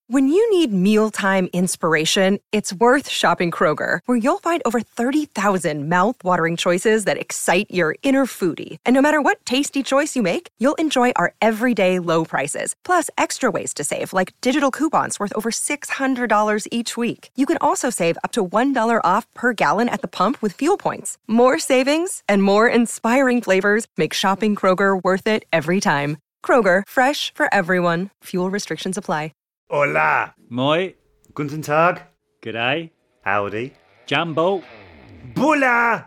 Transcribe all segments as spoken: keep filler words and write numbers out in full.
When you need mealtime inspiration, it's worth shopping Kroger, where you'll find over thirty thousand mouth-watering choices that excite your inner foodie. And no matter what tasty choice you make, you'll enjoy our everyday low prices, plus extra ways to save, like digital coupons worth over six hundred dollars each week. You can also save up to one dollar off per gallon at the pump with fuel points. More savings and more inspiring flavors make shopping Kroger worth it every time. Kroger, fresh for everyone. Fuel restrictions apply. Hola. Moi. Guten Tag. G'day. Howdy. Jambo. Bula.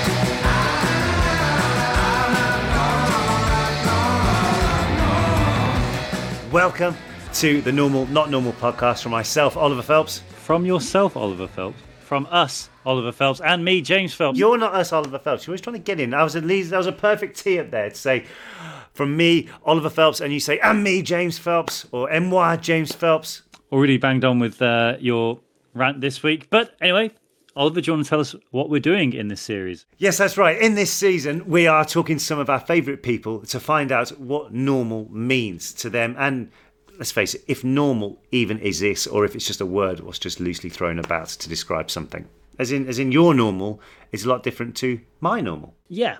Welcome to the Normal Not Normal podcast from myself, Oliver Phelps. From yourself, Oliver Phelps. From us, Oliver Phelps, and me, James Phelps. You're not us, Oliver Phelps. You're always trying to get in. That was, at least, that was a perfect tee up there to say, from me, Oliver Phelps, and you say, and me, James Phelps, or M Y, James Phelps. Already banged on with uh, your rant this week. But anyway, Oliver, do you want to tell us what we're doing in this series? Yes, that's right. In this season, we are talking to some of our favourite people to find out what normal means to them. And let's face it, if normal even exists, or if it's just a word was just loosely thrown about to describe something. As in, as in your normal is a lot different to my normal. Yeah,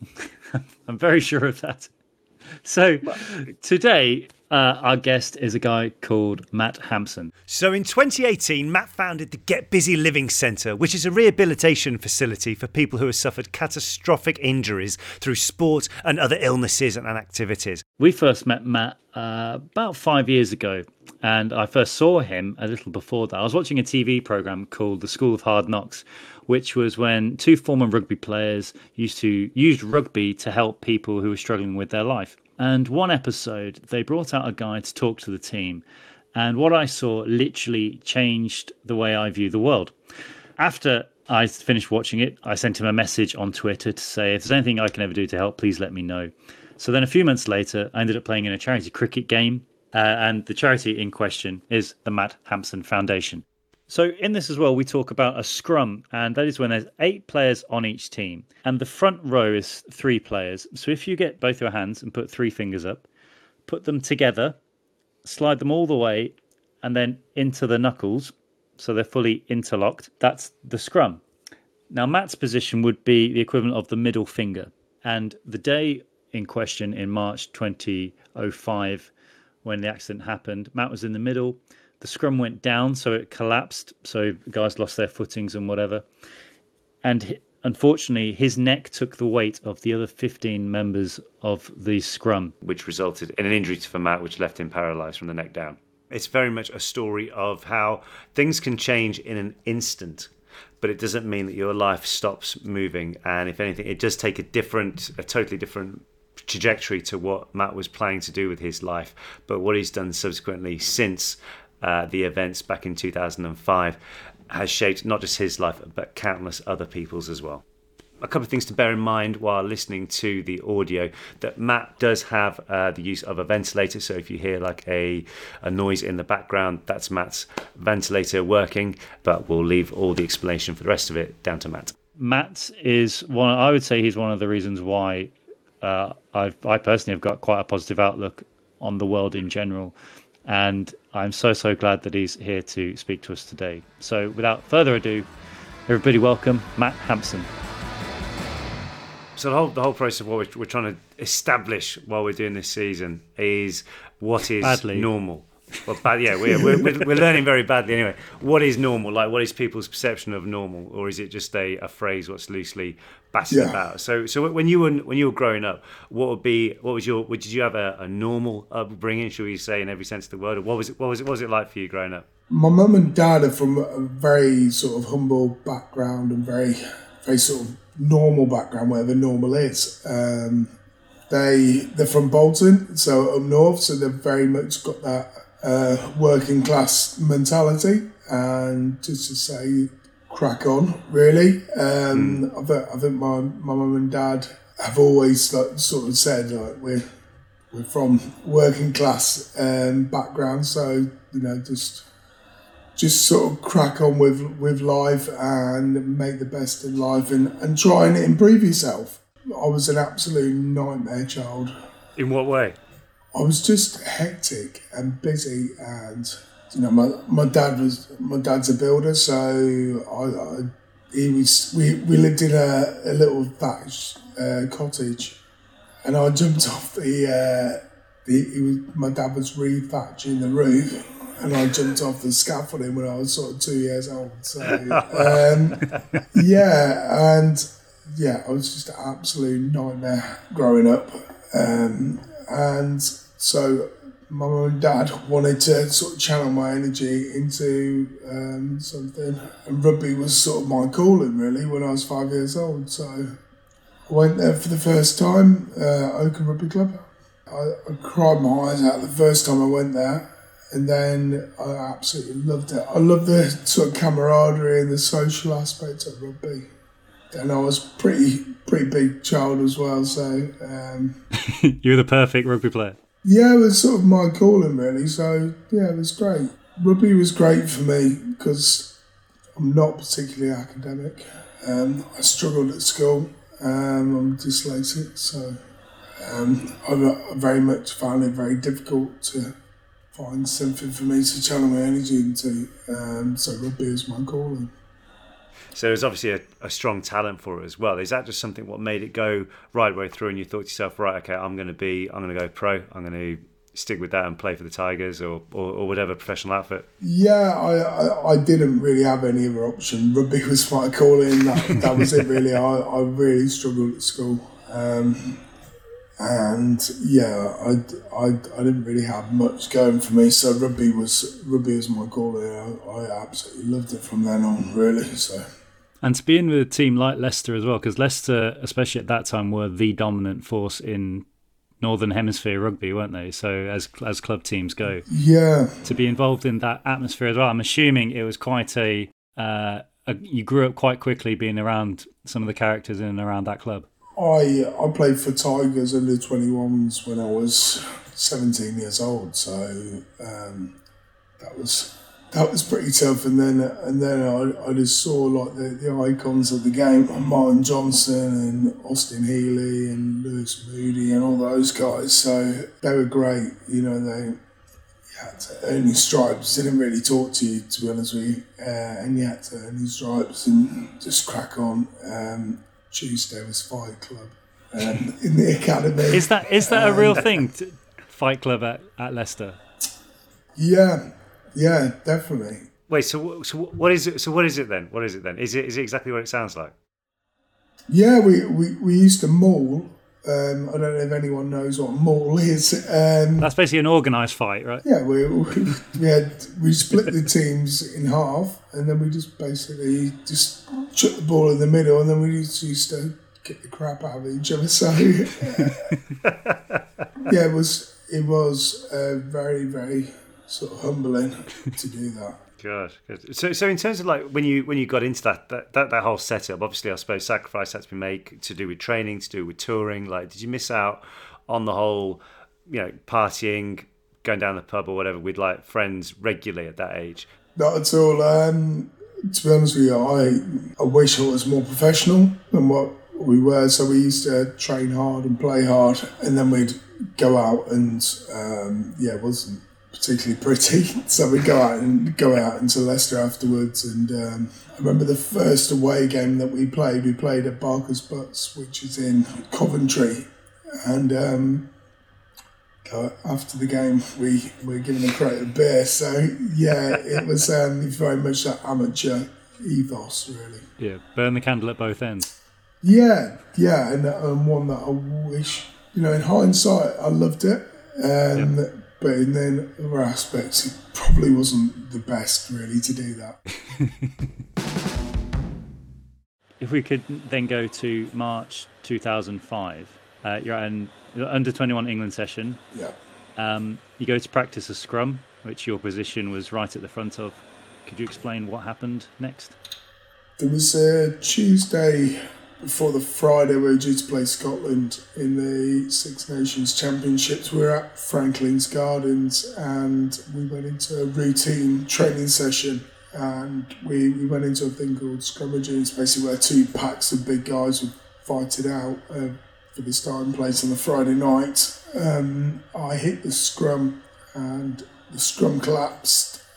I'm very sure of that. So today, uh, our guest is a guy called Matt Hampson. So in twenty eighteen, Matt founded the Get Busy Living Centre, which is a rehabilitation facility for people who have suffered catastrophic injuries through sport and other illnesses and activities. We first met Matt uh, about five years ago, and I first saw him a little before that. I was watching a T V programme called The School of Hard Knocks, which was when two former rugby players used to use rugby to help people who were struggling with their life. And one episode, they brought out a guy to talk to the team. And what I saw literally changed the way I view the world. After I finished watching it, I sent him a message on Twitter to say, if there's anything I can ever do to help, please let me know. So then a few months later, I ended up playing in a charity cricket game. Uh, and the charity in question is the Matt Hampson Foundation. So in this as well, we talk about a scrum, and that is when there's eight players on each team. And the front row is three players. So if you get both your hands and put three fingers up, put them together, slide them all the way, and then into the knuckles, so they're fully interlocked, that's the scrum. Now, Matt's position would be the equivalent of the middle finger. And the day in question in March twenty oh five, when the accident happened, Matt was in the middle. The scrum went down, so it collapsed. So guys lost their footings and whatever. And unfortunately, his neck took the weight of the other fifteen members of the scrum, which resulted in an injury for Matt, which left him paralysed from the neck down. It's very much a story of how things can change in an instant, but it doesn't mean that your life stops moving. And if anything, it does take a different, a totally different trajectory to what Matt was planning to do with his life. But what he's done subsequently since uh, the events back in two thousand five has shaped not just his life, but countless other people's as well. A couple of things to bear in mind while listening to the audio, that Matt does have uh, the use of a ventilator. So if you hear like a, a noise in the background, that's Matt's ventilator working, but we'll leave all the explanation for the rest of it down to Matt. Matt is one, I would say he's one of the reasons why uh, I've, I personally have got quite a positive outlook on the world in general. And I'm so, so glad that he's here to speak to us today. So without further ado, everybody welcome Matt Hampson. So the whole the whole process of what we're, we're trying to establish while we're doing this season is what is badly. normal. Well, bad, yeah, we're, we're we're learning very badly anyway. What is normal? Like, what is people's perception of normal, or is it just a, a phrase what's loosely battered yeah. about? So, so when you were when you were growing up, what would be what was your? Did you have a, a normal upbringing? Should we say in every sense of the word? Or what was it? What was it? What was it like for you growing up? My mum and dad are from a very sort of humble background and very very sort of normal background, wherever normal is. Um, they they're from Bolton, so up north, so they've very much got that uh, working class mentality, and just to say, crack on, really. Um, mm. I, think, I think my my mum and dad have always like, sort of said like we're we're from working class um, background, so you know just. Just sort of crack on with, with life and make the best of life and, and try and improve yourself. I was an absolute nightmare child. In what way? I was just hectic and busy and you know, my my dad was my dad's a builder, so I, I he was we, we lived in a, a little thatched uh, cottage, and I jumped off the. Uh, the he was, my dad was re-thatching the roof. And I jumped off the scaffolding when I was sort of two years old. So, um, yeah, and yeah, I was just an absolute nightmare growing up. Um, and so my mum and dad wanted to sort of channel my energy into um, something. And rugby was sort of my calling, really, when I was five years old. So I went there for the first time, uh, Oakham Rugby Club. I, I cried my eyes out the first time I went there. And then I absolutely loved it. I loved the sort of camaraderie and the social aspect of rugby. And I was pretty pretty big child as well, so... Um, you were the perfect rugby player. Yeah, it was sort of my calling, really. So, yeah, it was great. Rugby was great for me because I'm not particularly academic. Um, I struggled at school. Um, I'm dyslexic, so um, I, I very much found it very difficult to... find something for me to channel my energy into. Um, so rugby is my calling. So there's obviously a, a strong talent for it as well. Is that just something what made it go right way through, and you thought to yourself, right, okay, I'm going to be, I'm going to go pro. I'm going to stick with that and play for the Tigers or or, or whatever professional outfit? Yeah, I, I I didn't really have any other option. Rugby was my calling. That that was it really. I I really struggled at school. Um, And yeah, I, I, I didn't really have much going for me, so rugby was rugby was my calling. I, I absolutely loved it from then on, really. So, and to be in with a team like Leicester as well, because Leicester, especially at that time, were the dominant force in Northern Hemisphere rugby, weren't they? So as as club teams go, yeah, to be involved in that atmosphere as well. I'm assuming it was quite a, uh, a you grew up quite quickly being around some of the characters in and around that club. I I played for Tigers under twenty-ones when I was seventeen years old, so um, that was that was pretty tough. And then and then I, I just saw like the, the icons of the game, Martin Johnson and Austin Healey and Lewis Moody and all those guys. So they were great. You know, they had to earn your stripes. They didn't really talk to you, to be honest with you, uh, and you had to earn your stripes and just crack on. Um, Tuesday was Fight Club um, in the academy. Is that is that um, a real thing? To Fight Club at, at Leicester? Yeah, yeah, definitely. Wait, so so what is it? So what is it then? What is it then? Is it is it exactly what it sounds like? Yeah, we we, we used to maul. Um, I don't know if anyone knows what a maul is. Um, That's basically an organised fight, right? Yeah, we we, we had we split the teams in half, and then we just basically just chucked the ball in the middle, and then we just used to get the crap out of each other. So uh, yeah, it was it was uh, very very sort of humbling to do that. God, good. So, so in terms of like when you when you got into that, that that that whole setup, obviously I suppose sacrifice had to be made to do with training, to do with touring. Like, did you miss out on the whole, you know, partying, going down the pub or whatever with like friends regularly at that age? Not at all. Um, to be honest with you, I I wish I was more professional than what we were. So we used to train hard and play hard, and then we'd go out and um, yeah, it wasn't particularly pretty, so we go out and go out into Leicester afterwards. And um, I remember the first away game that we played. We played at Barker's Butts, which is in Coventry, and um, after the game, we were given a crate of beer. So yeah, it was um, very much that amateur ethos, really. Yeah, burn the candle at both ends. Yeah, yeah, and um, one that I wish, you know, in hindsight, I loved it. Um, yep. But in then other aspects, it probably wasn't the best, really, to do that. If we could then go to March two thousand five, uh, you're at an under twenty-one England session. Yeah. Um, you go to practice a scrum, which your position was right at the front of. Could you explain what happened next? There was a Tuesday before the Friday we were due to play Scotland in the Six Nations Championships. We were at Franklin's Gardens and we went into a routine training session, and we, we went into a thing called scrummaging. It's basically where two packs of big guys would fight it out uh, for the starting place on the Friday night. Um, I hit the scrum and the scrum collapsed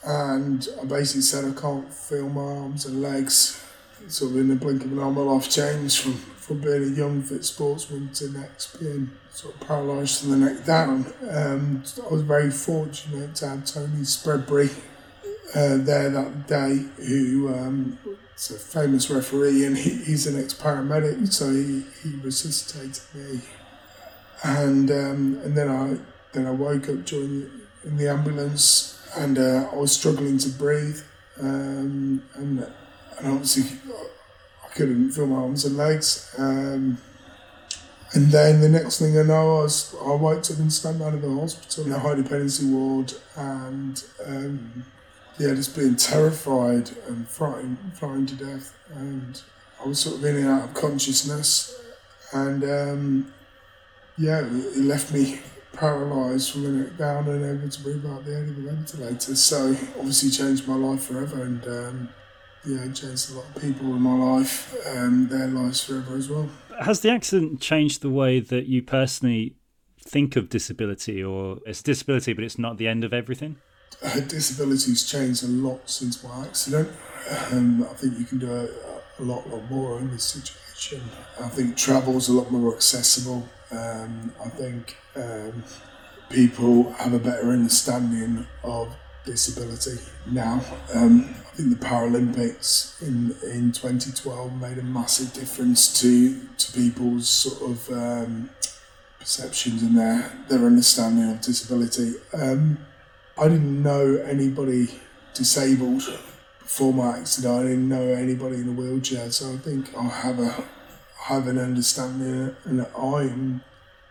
and I basically said I can't feel my arms and legs. Sort of in the blink of an eye, my life changed from, from being a young fit sportsman to next being sort of paralysed from the neck down. Um, I was very fortunate to have Tony Spreadbury uh, there that day, who um, is a famous referee, and he, he's an ex-paramedic, so he, he resuscitated me. And um, and then I then I woke up during in the ambulance, and uh, I was struggling to breathe, um, and and obviously I couldn't feel my arms and legs. Um, and then the next thing I know, I was I woke up and stepped out of the hospital in a high dependency ward, and um, yeah, just being terrified and frightened, frightened to death, and I was sort of in and out of consciousness, and. Um, Yeah, it left me paralysed from the neck down and able to breathe out the end of the ventilator. So obviously changed my life forever, and um, yeah, it changed a lot of people in my life, um, their lives forever as well. Has the accident changed the way that you personally think of disability, or it's disability but it's not the end of everything? Uh, disability's changed a lot since my accident. Um, I think you can do a, a lot, lot more in this situation. I think travel's a lot more accessible. Um, I think um, people have a better understanding of disability now. Um, I think the Paralympics in, in twenty twelve made a massive difference to to people's sort of um, perceptions and their, their understanding of disability. Um, I didn't know anybody disabled before my accident. I didn't know anybody in a wheelchair, so I think I have a have an understanding, and that I am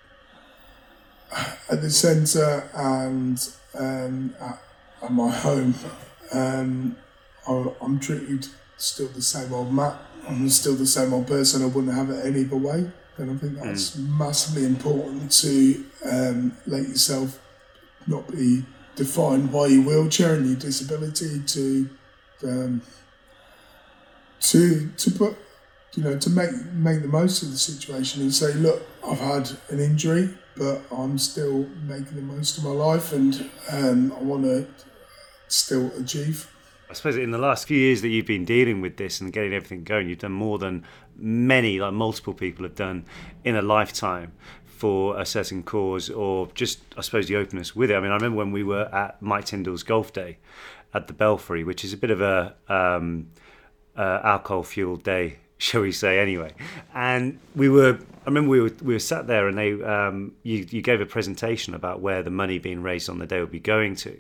at the centre and um, at, at my home. Um, I, I'm treated still the same old Matt. I'm still the same old person. I wouldn't have it any other way. And I think that's mm. massively important to um, let yourself not be defined by your wheelchair and your disability. To um, to to put. You know, to make make the most of the situation and say, look, I've had an injury, but I'm still making the most of my life, and um, I want to still achieve. I suppose in the last few years that you've been dealing with this and getting everything going, you've done more than many, like multiple people have done in a lifetime for a certain cause, or just, I suppose, the openness with it. I mean, I remember when we were at Mike Tyndall's golf day at the Belfry, which is a bit of a um, uh, alcohol-fueled day, shall we say, anyway. And we were, I remember we were we were sat there, and they um, you you gave a presentation about where the money being raised on the day would be going to.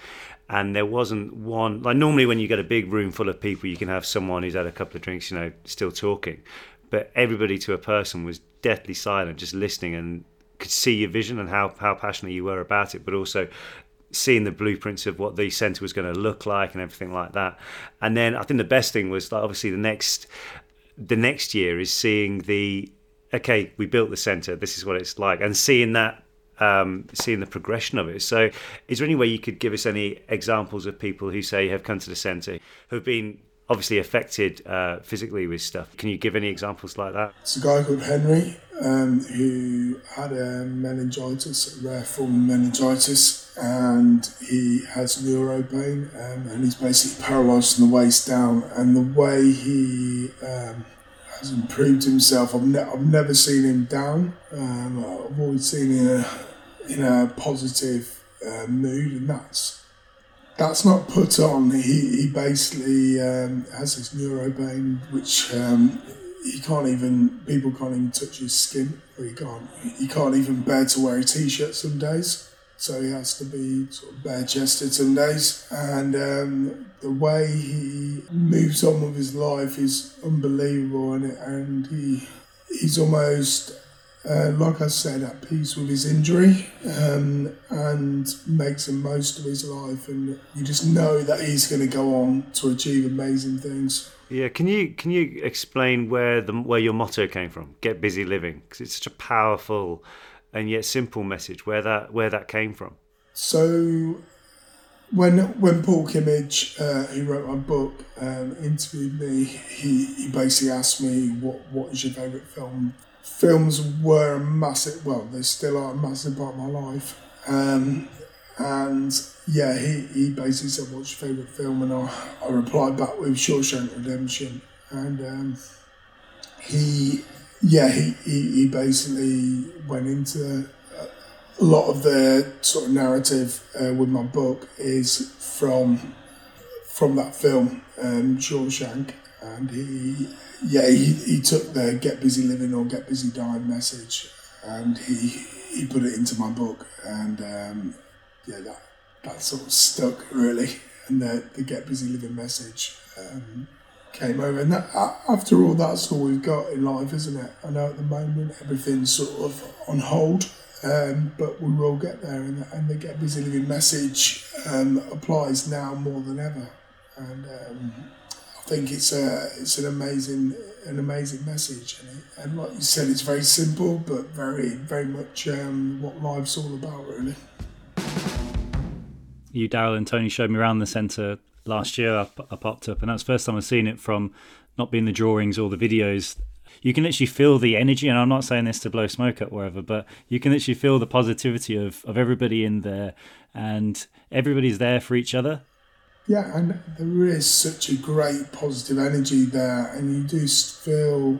And there wasn't one, like normally when you get a big room full of people, you can have someone who's had a couple of drinks, you know, still talking. But everybody to a person was deathly silent, just listening, and could see your vision and how, how passionate you were about it, but also seeing the blueprints of what the centre was going to look like and everything like that. And then I think the best thing was, like, obviously the next the next year is seeing the, okay, we built the centre, this is what it's like, and seeing that, um, seeing the progression of it. So is there any way you could give us any examples of people who, say, have come to the centre, who have been obviously affected uh, physically with stuff? Can you give any examples like that? It's a guy called Henry um, who had a meningitis, a rare form of meningitis, and he has neuropain, um, and he's basically paralysed from the waist down. And the way he um, has improved himself, I've, ne- I've never seen him down. Um, I've always seen him in a, in a positive uh, mood, and that's That's not put on. He he basically um, has this neuropain, which um, he can't even, people can't even touch his skin, or he can't, he can't even bear to wear a t-shirt some days. So he has to be sort of bare-chested some days. And um, the way he moves on with his life is unbelievable, and and he he's almost, Uh, like I said, at peace with his injury, um, and makes the most of his life, and you just know that he's going to go on to achieve amazing things. Yeah, can you can you explain where the where your motto came from? Get busy living, because it's such a powerful and yet simple message. Where that where that came from? So, when when Paul Kimmage, uh, who wrote my book, um, interviewed me, he, he basically asked me what what is your favourite film. Films were a massive, well, they still are a massive part of my life. Um, and yeah, he, he basically said, "What's your favourite film?" And I, I replied back with Shawshank Redemption, and um, he, yeah, he, he, he basically went into a lot of the sort of narrative uh, with my book is from from that film, um, Shawshank, and he, yeah, he, he took the "Get Busy Living" or "Get Busy Dying" message, and he he put it into my book, and um, yeah, that that sort of stuck really, and the the "Get Busy Living" message um, came over, and that, after all, that's all we've got in life, isn't it? I know at the moment everything's sort of on hold. Um, but we will get there, and, and the "Get Busy Living" message um, applies now more than ever. And um, I think it's a it's an amazing an amazing message, and, it, and like you said, it's very simple, but very very much um, what life's all about, really. You, Daryl, and Tony showed me around the centre last year. I, I popped up, and that's the first time I've seen it from not being the drawings or the videos. You can literally feel the energy, and I'm not saying this to blow smoke up wherever, but you can literally feel the positivity of, of everybody in there, and everybody's there for each other. Yeah, and there is such a great positive energy there, and you do feel...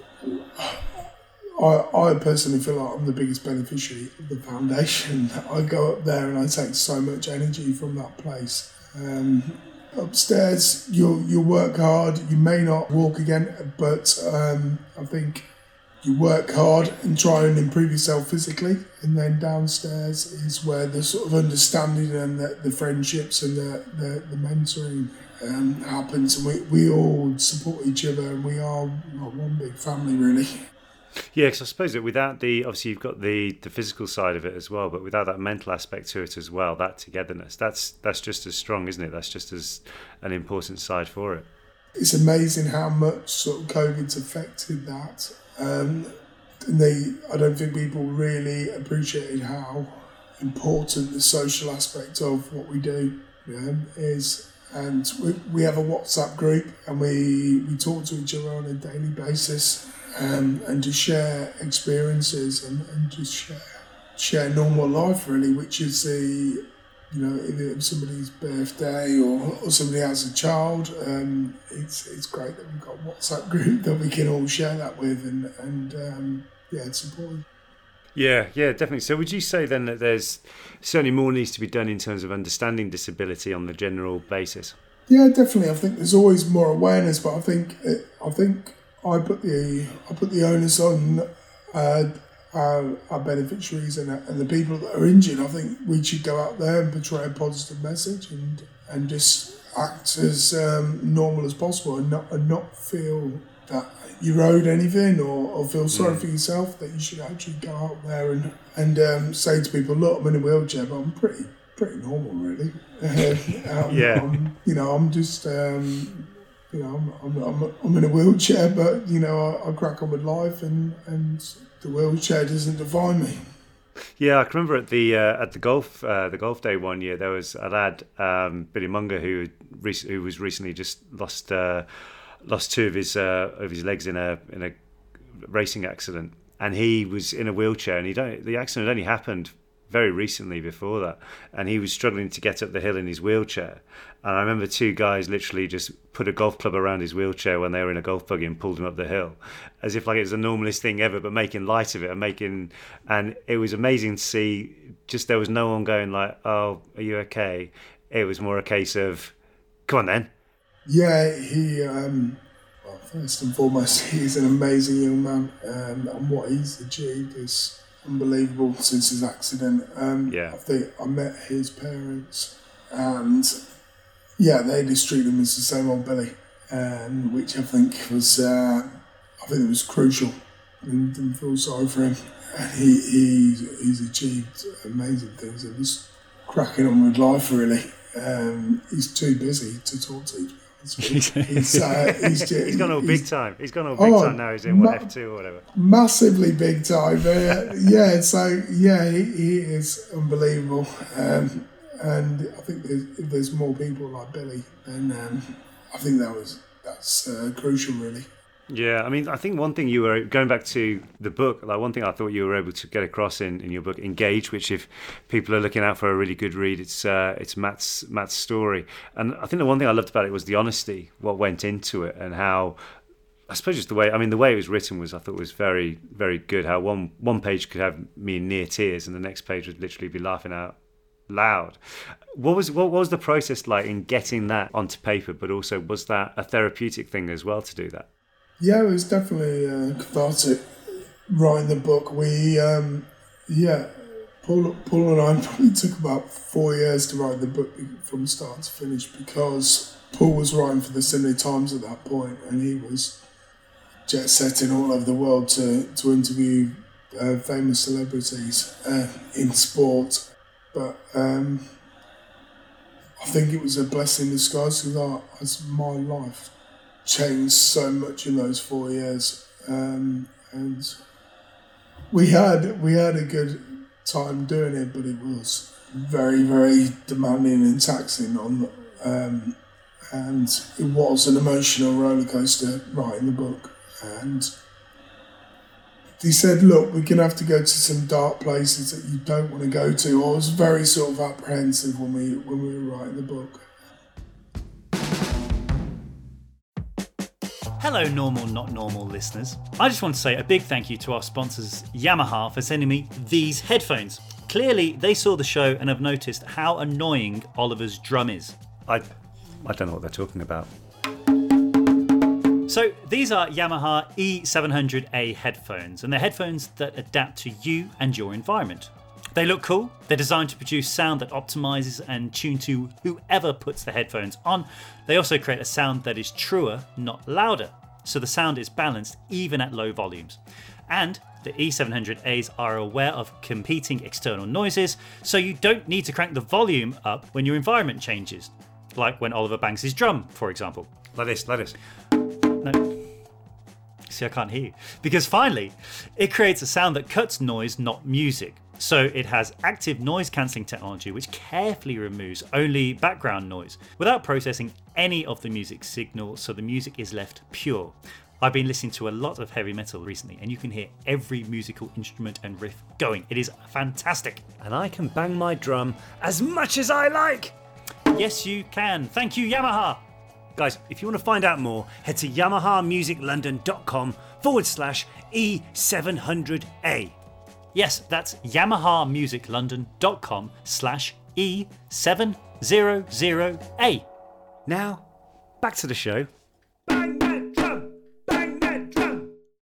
I, I personally feel like I'm the biggest beneficiary of the foundation. I go up there and I take so much energy from that place. Um, Upstairs, you'll you'll work hard. You may not walk again, but um, I think you work hard and try and improve yourself physically. And then downstairs is where the sort of understanding and the, the friendships and the the, the mentoring um, happens. And we, we all support each other, and we are like one big family, really. Yeah, because I suppose that without the, obviously you've got the, the physical side of it as well, but without that mental aspect to it as well, that togetherness, that's that's just as strong, isn't it? That's just as an important side for it. It's amazing how much sort of COVID's affected that. Um, and they, I don't think people really appreciated how important the social aspect of what we do um, is. And we, we have a WhatsApp group, and we, we talk to each other on a daily basis. Um, and to share experiences and, and just share, share normal life, really, which is the, you know, if it's somebody's birthday or, or somebody has a child, um, it's it's great that we've got a WhatsApp group that we can all share that with, and, and um, yeah, it's important. Yeah, yeah, definitely. So would you say then that there's certainly more needs to be done in terms of understanding disability on the general basis? Yeah, definitely. I think there's always more awareness, but I think it, I think I put the I put the onus on uh, our, our beneficiaries and, and the people that are injured. I think we should go out there and portray a positive message and and just act as um, normal as possible, and not and not feel that you're owed anything, or, or feel sorry mm. for yourself. That you should actually go out there and and um, say to people, "Look, I'm in a wheelchair, but I'm pretty pretty normal, really." um, yeah, I'm, you know, I'm just. Um, You know, I'm, I'm I'm I'm in a wheelchair, but you know, I, I crack on with life, and, and the wheelchair doesn't define me. Yeah, I can remember at the uh, at the golf uh, the golf day one year, there was a lad, um, Billy Munger, who rec- who was recently just lost uh, lost two of his uh, of his legs in a in a racing accident, and he was in a wheelchair, and he don't the accident only happened very recently before that, and he was struggling to get up the hill in his wheelchair. And I remember two guys literally just put a golf club around his wheelchair when they were in a golf buggy and pulled him up the hill, as if like it was the normalest thing ever, but making light of it and making, and it was amazing to see. Just there was no one going like, "Oh, are you okay?" It was more a case of, "Come on then." Yeah, he. Um, well, first and foremost, he's an amazing young man, um, and what he's achieved is unbelievable since his accident. Um, yeah. I think I met his parents, and yeah, they just treat him as the same old Billy, um, which I think was, uh, I think it was crucial. And didn't feel sorry for him. And he, he he's achieved amazing things, and he's cracking on with life, really. Um, he's too busy to talk to you. He's, uh, he's, he's gone all big time. He's gone all big oh, time now. He's in what, ma- F two or whatever. Massively big time. Uh, yeah, so yeah, he, he is unbelievable. Um, and I think there's, if there's more people like Billy, then um, I think that was that's uh, crucial, really. Yeah, I mean, I think one thing you were, going back to the book, like one thing I thought you were able to get across in, in your book, Engage, which if people are looking out for a really good read, it's uh, it's Matt's Matt's story. And I think the one thing I loved about it was the honesty, what went into it, and how, I suppose just the way, I mean, the way it was written was, I thought was very, very good. How one one page could have me in near tears and the next page would literally be laughing out loud. What was what was the process like in getting that onto paper, but also was that a therapeutic thing as well to do that? Yeah, it was definitely uh, cathartic writing the book. We, um, yeah, Paul, Paul and I probably took about four years to write the book from start to finish because Paul was writing for the Sunday Times at that point and he was jet setting all over the world to, to interview uh, famous celebrities uh, in sport. But um, I think it was a blessing in disguise because as my life changed so much in those four years, um, and we had we had a good time doing it, but it was very very demanding and taxing on, um, and it was an emotional roller coaster writing the book. And he said, "Look, we're gonna have to go to some dark places that you don't want to go to." I was very sort of apprehensive when we when we were writing the book. Hello, normal, not normal listeners. I just want to say a big thank you to our sponsors, Yamaha, for sending me these headphones. Clearly, they saw the show and have noticed how annoying Oliver's drum is. I, I don't know what they're talking about. So these are Yamaha E seven hundred A headphones, and they're headphones that adapt to you and your environment. They look cool, they're designed to produce sound that optimizes and tune to whoever puts the headphones on. They also create a sound that is truer, not louder, so the sound is balanced even at low volumes. And the E seven hundred A's are aware of competing external noises, so you don't need to crank the volume up when your environment changes, like when Oliver bangs his drum, for example. Like this, like this. No. See, I can't hear you. Because finally, it creates a sound that cuts noise, not music. So it has active noise cancelling technology which carefully removes only background noise without processing any of the music signal, so the music is left pure. I've been listening to a lot of heavy metal recently and you can hear every musical instrument and riff going. It is fantastic. And I can bang my drum as much as I like. Yes, you can. Thank you, Yamaha. Guys, if you want to find out more, head to yamahamusiclondon.com forward slash E700A. Yes, that's yamahamusiclondon.com slash E700A. Now, back to the show. Bang that drum! Bang that drum!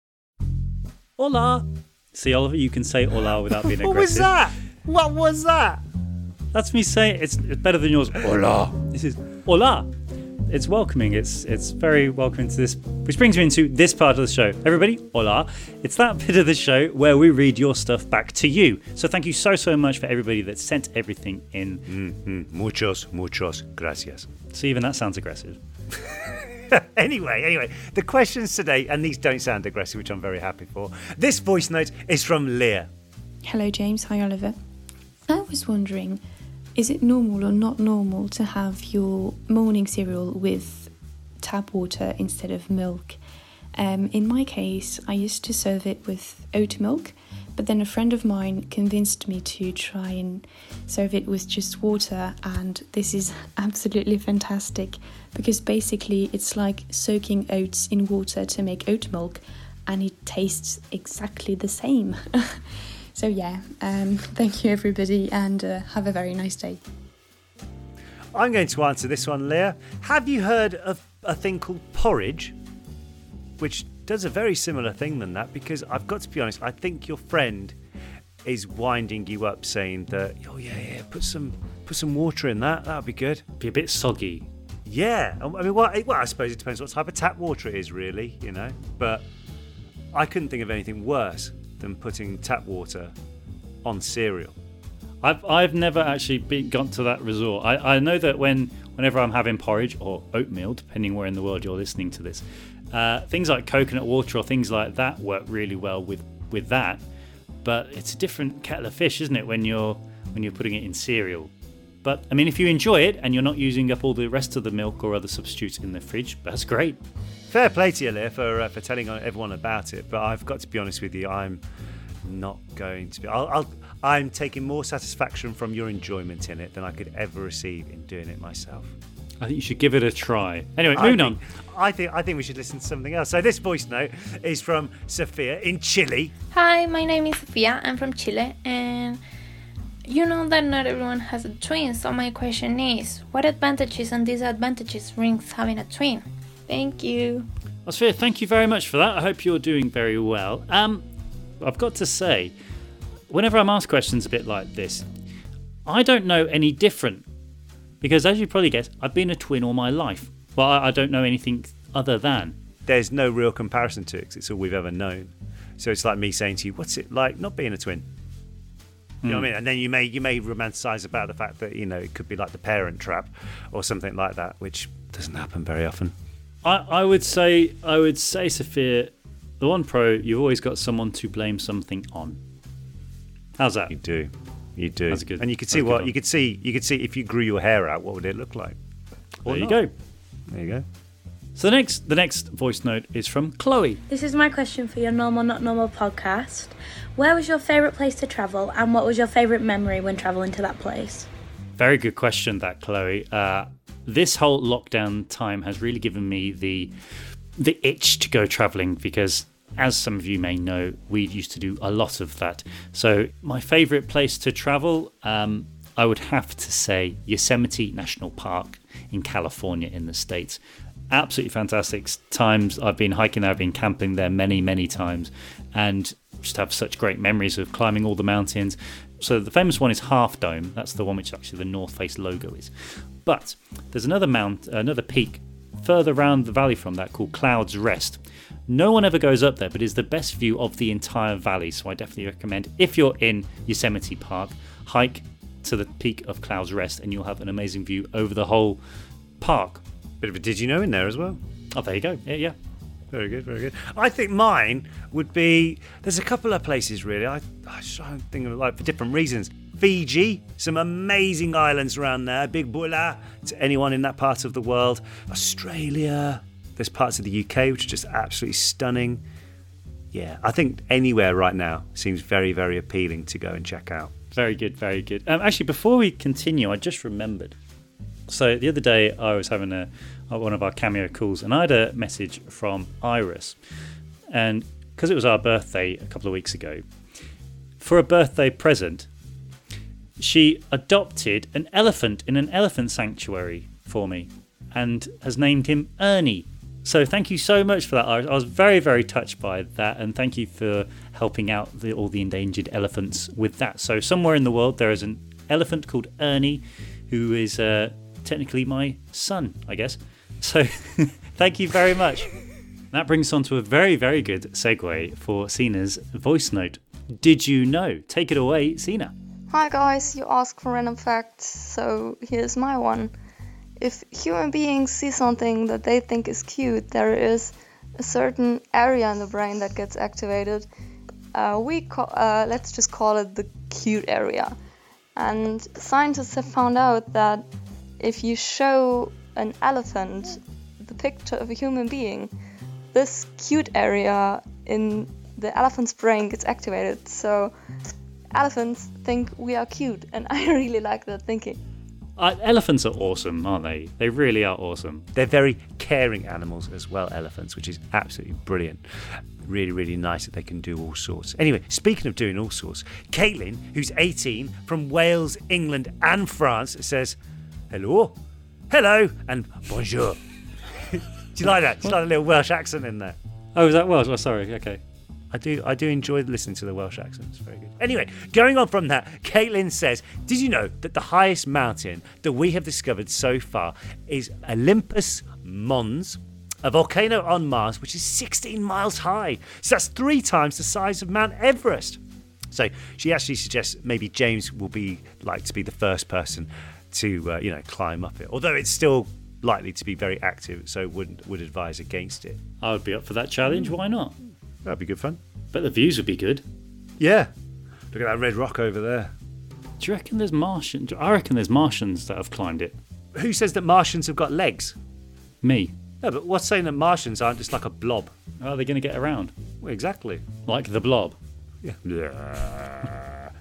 Hola. See, Oliver, you can say hola without being aggressive. What was that? What was that? That's me saying it's, it's better than yours. Hola. This is hola. It's welcoming. It's it's very welcoming to this, which brings me into this part of the show. Everybody, hola. It's that bit of the show where we read your stuff back to you. So thank you so, so much for everybody that sent everything in. Mm-hmm. Muchos, muchos gracias. So even that sounds aggressive. Anyway, anyway, the questions today, and these don't sound aggressive, which I'm very happy for. This voice note is from Leah. Hello, James. Hi, Oliver. I was wondering, is it normal or not normal to have your morning cereal with tap water instead of milk? Um, in my case, I used to serve it with oat milk, but then a friend of mine convinced me to try and serve it with just water, and this is absolutely fantastic because basically it's like soaking oats in water to make oat milk, and it tastes exactly the same. So yeah, um, thank you everybody, and uh, have a very nice day. I'm going to answer this one, Leah. Have you heard of a thing called porridge? Which does a very similar thing than that, because I've got to be honest, I think your friend is winding you up saying that, oh yeah, yeah, put some put some water in that, that'll be good. Be a bit soggy. Yeah, I mean, well, well, I suppose it depends what type of tap water it is, really, you know. But I couldn't think of anything worse than putting tap water on cereal. I've I've never actually been, gone to that resort. I, I know that when whenever I'm having porridge or oatmeal, depending where in the world you're listening to this, uh, things like coconut water or things like that work really well with, with that. But it's a different kettle of fish, isn't it, when you're when you're putting it in cereal? But, I mean, if you enjoy it and you're not using up all the rest of the milk or other substitutes in the fridge, that's great. Fair play to you, Leah, for, uh, for telling everyone about it. But I've got to be honest with you, I'm not going to be... I'll, I'll, I'm taking more satisfaction from your enjoyment in it than I could ever receive in doing it myself. I think you should give it a try. Anyway, moving I on. think, I think I think we should listen to something else. So this voice note is from Sophia in Chile. Hi, my name is Sofia. I'm from Chile, and you know that not everyone has a twin. So my question is, what advantages and disadvantages brings having a twin? Thank you. Well, Sophia, thank you very much for that. I hope you're doing very well. Um, I've got to say, whenever I'm asked questions a bit like this, I don't know any different. Because as you probably guessed, I've been a twin all my life. Well, I don't know anything other than. There's no real comparison to it because it's all we've ever known. So it's like me saying to you, what's it like not being a twin? You mm. know what I mean? And then you may you may romanticize about the fact that, you know, it could be like the Parent Trap or something like that, which doesn't happen very often. I, I would say, I would say, Sophia, the one pro, you've always got someone to blame something on. How's that? You do. You do. That's good. And you could see That's what you could see. You could see if you grew your hair out, what would it look like? There you not. go. There you go. So the next, the next voice note is from Chloe. This is my question for your Normal Not Normal podcast. Where was your favourite place to travel, and what was your favourite memory when travelling to that place? Very good question, that, Chloe. Uh, this whole lockdown time has really given me the the itch to go travelling because, as some of you may know, we used to do a lot of that. So my favourite place to travel, um, I would have to say Yosemite National Park in California in the States. Absolutely fantastic times. I've been hiking there, I've been camping there many, many times, and just have such great memories of climbing all the mountains. So the famous one is Half Dome. That's the one which actually the North Face logo is. But there's another mount, another peak further around the valley from that called Clouds Rest. No one ever goes up there, but it's the best view of the entire valley. So I definitely recommend, if you're in Yosemite Park, hike to the peak of Clouds Rest and you'll have an amazing view over the whole park. Bit of a did you know in there as well. Oh, there you go. Yeah, yeah. Very good, very good. I think mine would be, there's a couple of places really. I, I try and think of it like for different reasons. Fiji, some amazing islands around there. Big Bula to anyone in that part of the world. Australia. There's parts of the U K which are just absolutely stunning. Yeah, I think anywhere right now seems very, very appealing to go and check out. Very good, very good. Um, actually, before we continue, I just remembered. So the other day I was having a one of our Cameo calls and I had a message from Iris. And because it was our birthday a couple of weeks ago, for a birthday present, she adopted an elephant in an elephant sanctuary for me and has named him Ernie. So thank you so much for that, Iris. I was very, very touched by that, and thank you for helping out the, all the endangered elephants with that. So somewhere in the world there is an elephant called Ernie who is uh, technically my son, I guess. So thank you very much. That brings us on to a very, very good segue for Sina's voice note. Did you know? Take it away, Sina. Hi guys, you asked for random facts, so here's my one. If human beings see something that they think is cute, there is a certain area in the brain that gets activated. Uh, we call, uh, let's just call it the cute area. And scientists have found out that if you show an elephant the picture of a human being, this cute area in the elephant's brain gets activated. So elephants think we are cute, and I really like that thinking. Uh, elephants are awesome, aren't they? They really are awesome. They're very caring animals as well, elephants, which is absolutely brilliant. Really, really nice that they can do all sorts. Anyway, speaking of doing all sorts, Caitlin, who's eighteen, from Wales, England and France, says, hello, hello and bonjour. Do you like that? Do you like a little Welsh accent in there? Oh, is that Welsh? Oh, sorry, okay. I do I do enjoy listening to the Welsh accent. It's very good. Anyway, going on from that, Caitlin says, did you know that the highest mountain that we have discovered so far is Olympus Mons, a volcano on Mars, which is sixteen miles high. So that's three times the size of Mount Everest. So she actually suggests maybe James will be like to be the first person to uh, you know climb up it. Although it's still likely to be very active, so would would advise against it. I would be up for that challenge. Why not? That'd be good fun. But the views would be good. Yeah. Look at that red rock over there. Do you reckon there's Martians? I reckon there's Martians that have climbed it. Who says that Martians have got legs? Me. No, but what's saying that Martians aren't just like a blob? How are they going to get around? Well, exactly. Like the blob. Yeah. yeah.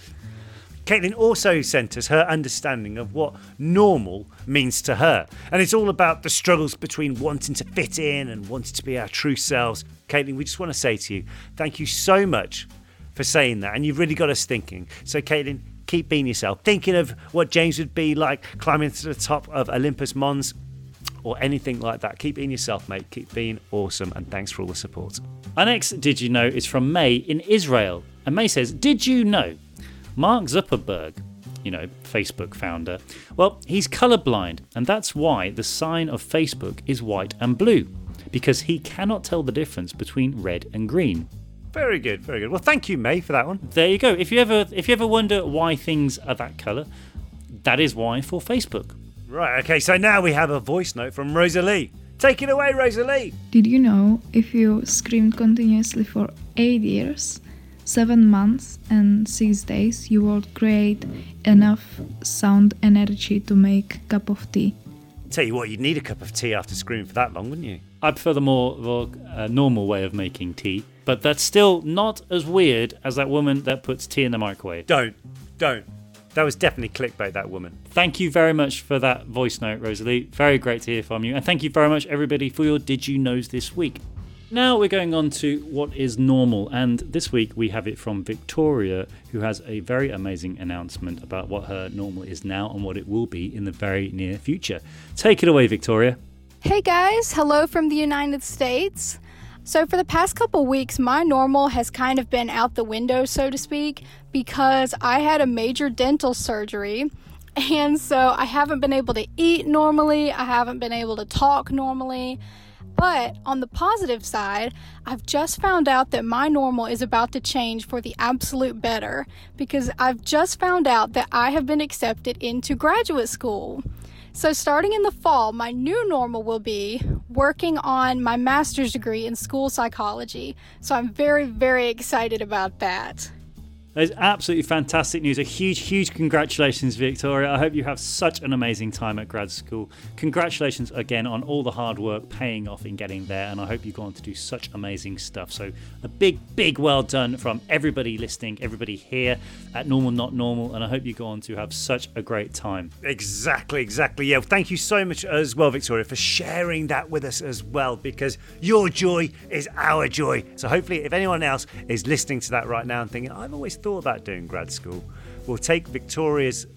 Caitlin also sent us her understanding of what normal means to her. And it's all about the struggles between wanting to fit in and wanting to be our true selves. Caitlin, we just want to say to you, thank you so much for saying that. And you've really got us thinking. So, Caitlin, keep being yourself. Thinking of what James would be like climbing to the top of Olympus Mons or anything like that. Keep being yourself, mate. Keep being awesome. And thanks for all the support. Our next Did You Know is from May in Israel. And May says, did you know Mark Zuckerberg, you know, Facebook founder, well, he's colourblind, and that's why the sign of Facebook is white and blue, because he cannot tell the difference between red and green. Very good, very good. Well, thank you, May, for that one. There you go. If you ever if you ever wonder why things are that colour, that is why for Facebook. Right, okay, so now we have a voice note from Rosalie. Take it away, Rosalie. Did you know if you screamed continuously for eight years, seven months and six days, you will create enough sound energy to make a cup of tea? Tell you what, you'd need a cup of tea after screaming for that long, wouldn't you? I prefer the more, more uh, normal way of making tea, but that's still not as weird as that woman that puts tea in the microwave. Don't, don't. That was definitely clickbait, that woman. Thank you very much for that voice note, Rosalie. Very great to hear from you. And thank you very much, everybody, for your Did You Knows this week. Now we're going on to what is normal, and this week we have it from Victoria, who has a very amazing announcement about what her normal is now and what it will be in the very near future. Take it away, Victoria. Hey guys, hello from the United States. So for the past couple weeks, my normal has kind of been out the window, so to speak, because I had a major dental surgery. And so I haven't been able to eat normally, I haven't been able to talk normally. But on the positive side, I've just found out that my normal is about to change for the absolute better, because I've just found out that I have been accepted into graduate school. So starting in the fall, my new normal will be working on my master's degree in school psychology. So I'm very, very excited about that. That is absolutely fantastic news. A huge, huge congratulations, Victoria. I hope you have such an amazing time at grad school. Congratulations again on all the hard work paying off in getting there, and I hope you go on to do such amazing stuff. So a big, big well done from everybody listening, everybody here at Normal Not Normal, and I hope you go on to have such a great time. Exactly, exactly. Yeah, thank you so much as well, Victoria, for sharing that with us as well, because your joy is our joy. So hopefully if anyone else is listening to that right now and thinking, I've always thought about doing grad school, we'll take Victoria's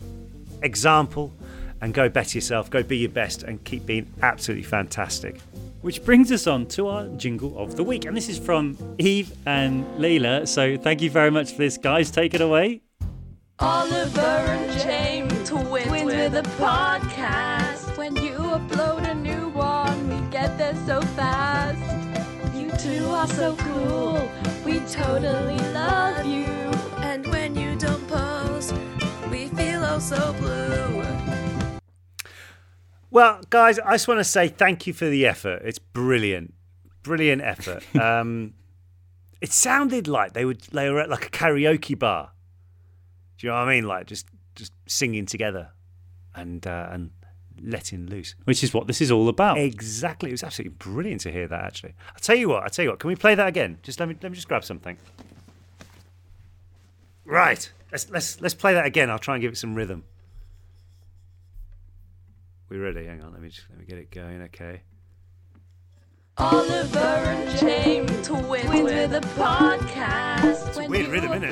example and go better yourself, go be your best, and keep being absolutely fantastic. Which brings us on to our jingle of the week, and this is from Eve and Leila, so thank you very much for this, guys. Take it away. Oliver and James twins with a podcast. When you upload a new one, we get there so fast. You two are so cool, we totally love you. And when you don't post, we feel oh so blue. Well, guys, I just want to say thank you for the effort. It's brilliant. Brilliant effort. um, it sounded like they, would, they were at like a karaoke bar. Do you know what I mean? Like just, just singing together and uh, and letting loose. Which is what this is all about. Exactly. It was absolutely brilliant to hear that, actually. I'll tell you what, I'll tell you what. Can we play that again? Just let me let me just grab something. Right. Let's let's let's play that again. I'll try and give it some rhythm. We ready? Hang on, let me just let me get it going, okay. Oliver and James twins with a podcast. It's a weird rhythm, isn't it?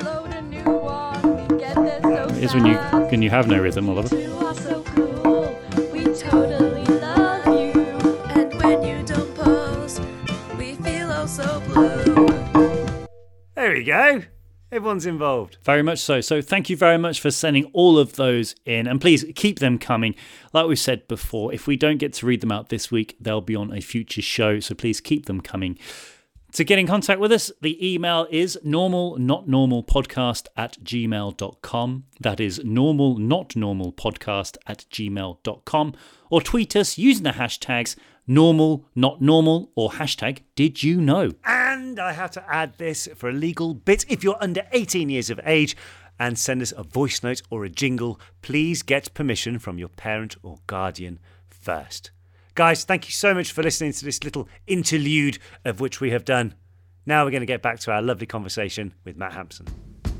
It is when you when you have no rhythm, Oliver. You are so cool, we totally love you. And when you don't post, we feel oh so blue. There we go. Everyone's involved. Very much so. So thank you very much for sending all of those in. And please keep them coming. Like we said before, if we don't get to read them out this week, they'll be on a future show. So please keep them coming. To get in contact with us, the email is normalnotnormalpodcast at gmail dot com. That is normalnotnormalpodcast at gmail dot com. Or tweet us using the hashtags normalnotnormal or hashtag did you know. And I have to add this for a legal bit. If you're under eighteen years of age, and send us a voice note or a jingle, please get permission from your parent or guardian first. Guys, thank you so much for listening to this little interlude of which we have done. Now we're going to get back to our lovely conversation with Matt Hampson.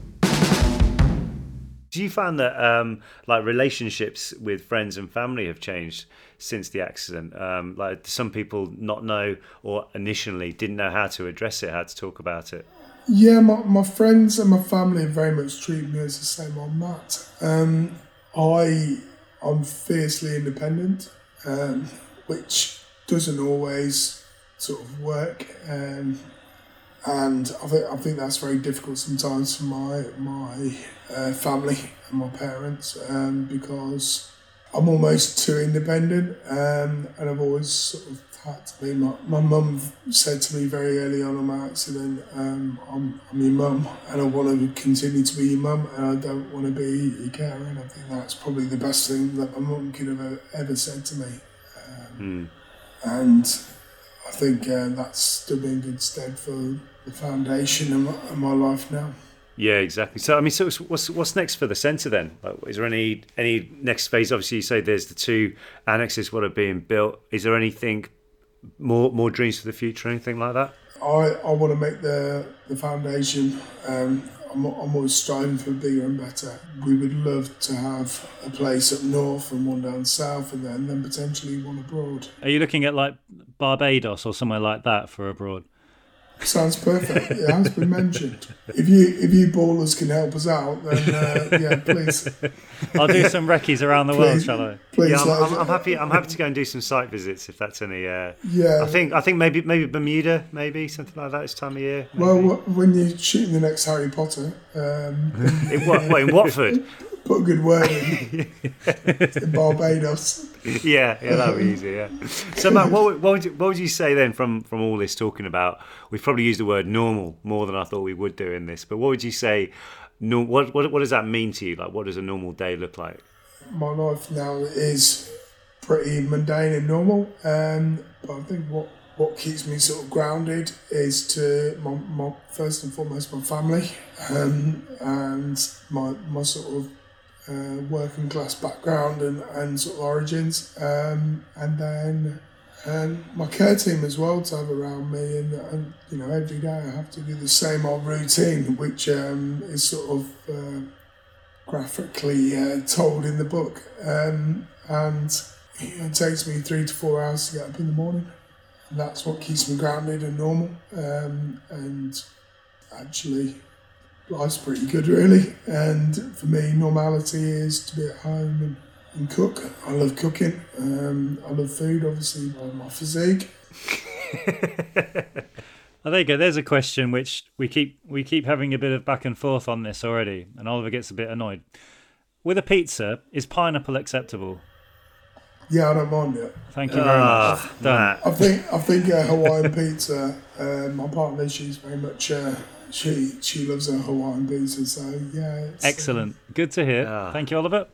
Do you find that um, like relationships with friends and family have changed since the accident? Um, like some people not know or initially didn't know how to address it, how to talk about it? Yeah, my, my friends and my family very much treat me as the same on Matt. Um, I, I'm fiercely independent, um, which doesn't always sort of work. Um, and I think, I think that's very difficult sometimes for my, my uh, family and my parents um, because I'm almost too independent um, and I've always sort of had to be. My, my mum said to me very early on in my accident, um, I'm, I'm your mum and I want to continue to be your mum and I don't want to be your carer, and I think that's probably the best thing that my mum could have ever, ever said to me. Um, mm. And I think uh, that's stood me in good stead for the foundation of my, of my life now. Yeah, exactly. So, I mean, so what's what's next for the centre then? Like, is there any any next phase? Obviously, you say there's the two annexes what are being built. Is there anything more more dreams for the future? Anything like that? I, I want to make the the foundation. Um, I'm I'm always striving for bigger and better. We would love to have a place up north and one down south, and then and then potentially one abroad. Are you looking at like Barbados or somewhere like that for abroad? Sounds perfect. It has been mentioned. If you if you ballers can help us out, then uh, yeah, please. I'll do some recce's around the world, shall I? Please, yeah, I'm, I'm, I'm happy. I'm happy to go and do some site visits if that's any. Uh, yeah, I think I think maybe maybe Bermuda, maybe something like that this time of year. Maybe. Well, when you're shooting the next Harry Potter, um, in what? What in Watford? Put a good word in, in Barbados. Yeah, yeah, that would be easy. Yeah. So, Matt, what would, what would you, what would you say then from from all this talking about? We've probably used the word normal more than I thought we would do in this. But what would you say? No, what what what does that mean to you? Like, what does a normal day look like? My life now is pretty mundane and normal, um, but I think what. What keeps me sort of grounded is to my, my first and foremost my family um, and my my sort of uh, working class background and, and sort of origins, um, and then um, my care team as well to have around me, and, and you know every day I have to do the same old routine, which um, is sort of uh, graphically uh, told in the book, um, and it takes me three to four hours to get up in the morning. And that's what keeps me grounded and normal. Um, and actually, life's pretty good, really. And for me, normality is to be at home and, and cook. I love cooking. Um, I love food, obviously, by my physique. Oh, there you go. There's a question which we keep we keep having a bit of back and forth on this already, and Oliver gets a bit annoyed. With a pizza, is pineapple acceptable? Yeah, I don't mind it. Thank you very uh, much. Done. I think I think uh, Hawaiian pizza. Uh, my partner, she's very much uh, she she loves her Hawaiian pizza. So yeah, it's, excellent. Uh, Good to hear. Uh, Thank you, Oliver.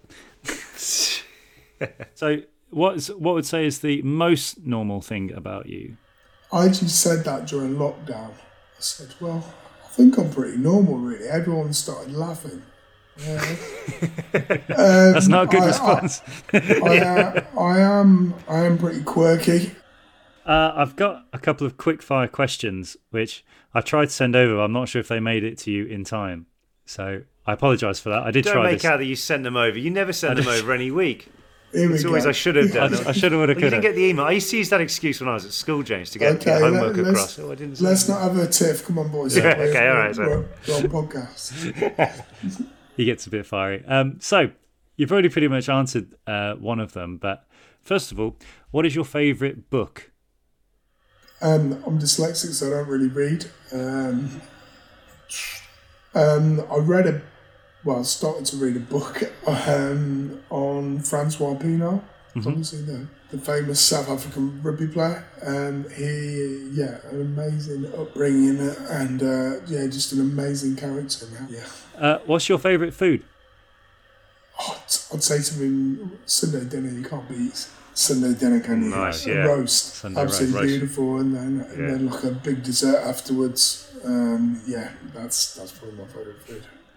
So, what's what would say is the most normal thing about you? I actually said that during lockdown. I said, "Well, I think I'm pretty normal, really." Everyone started laughing. Yeah. um, That's not a good I, response. I, I, uh, I am I am pretty quirky. Uh, I've got a couple of quick fire questions which I tried to send over. I'm not sure if they made it to you in time, so I apologise for that. I did Don't try. Don't make this. out that you send them over. You never send them over any week. Here it's always go. I should have done. I, I should have. Would have. Well, you didn't get the email. I used to use that excuse when I was at school, James, to get, okay, get homework let, across. Oh, I didn't let's not have a tiff. Come on, boys. Yeah, okay, all right. We're, we're on podcast. He gets a bit fiery. Um, so, you've already pretty much answered uh, one of them. But first of all, what is your favourite book? Um, I'm dyslexic, so I don't really read. Um, um, I read a, well, I started to read a book um, on Francois Pienaar. Mm-hmm. Obviously, the, the famous South African rugby player. Um, he, yeah, an amazing upbringing and uh, yeah, just an amazing character. Yeah. Uh, what's your favourite food? Oh, I'd say to him, Sunday dinner. You can't beat Sunday dinner, can you? Nice, a yeah. roast, Sunday absolutely roast. beautiful, and then and Yeah. then like a big dessert afterwards. Um, yeah, that's that's probably my favourite food.